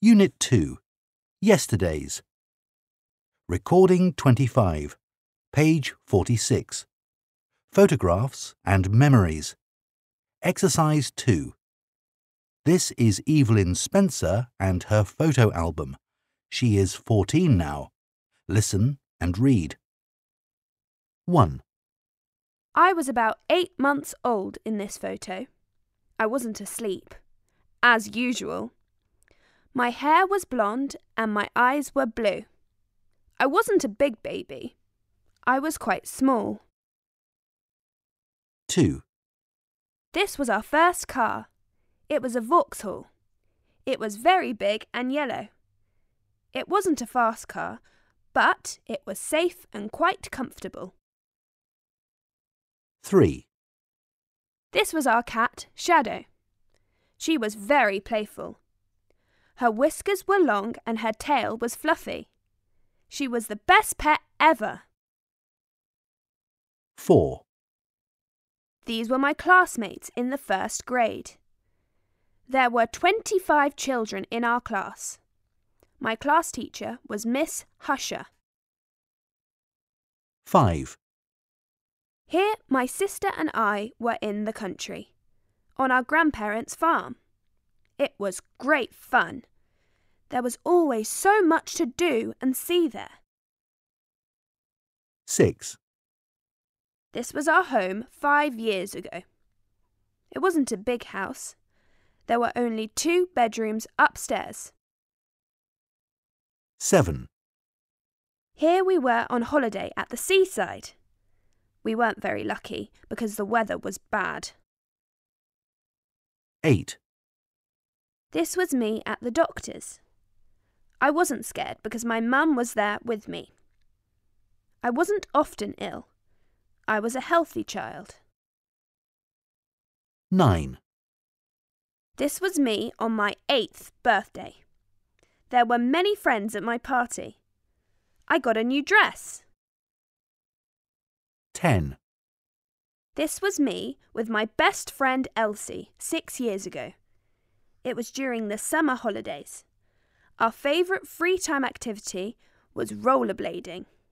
Unit 2. Yesterdays. Recording 25. Page 46. Photographs and Memories. Exercise 2. This is Evelyn Spencer and her photo album. She is 14 now. Listen and read. 1. I was about 8 months old in this photo. I wasn't asleep, as usual. My hair was blonde and my eyes were blue. I wasn't a big baby. I was quite small. 2. This was our first car. It was a Vauxhall. It was very big and yellow. It wasn't a fast car, but it was safe and quite comfortable. 3. This was our cat, Shadow. She was very playful. Her whiskers were long and her tail was fluffy. She was the best pet ever. 4. These were my classmates in the first grade. There were 25 children in our class. My class teacher was Miss Husher. 5. Here my sister and I were in the country, on our grandparents' farm. It was great fun. There was always so much to do and see there. 6. This was our home 5 years ago. It wasn't a big house. There were only 2 bedrooms upstairs. 7. Here we were on holiday at the seaside. We weren't very lucky because the weather was bad. 8. This was me at the doctor's. I wasn't scared because my mum was there with me. I wasn't often ill. I was a healthy child. 9. This was me on my 8th birthday. There were many friends at my party. I got a new dress. 10. This was me with my best friend Elsie 6 years ago. It was during the summer holidays. Our favourite free time activity was rollerblading.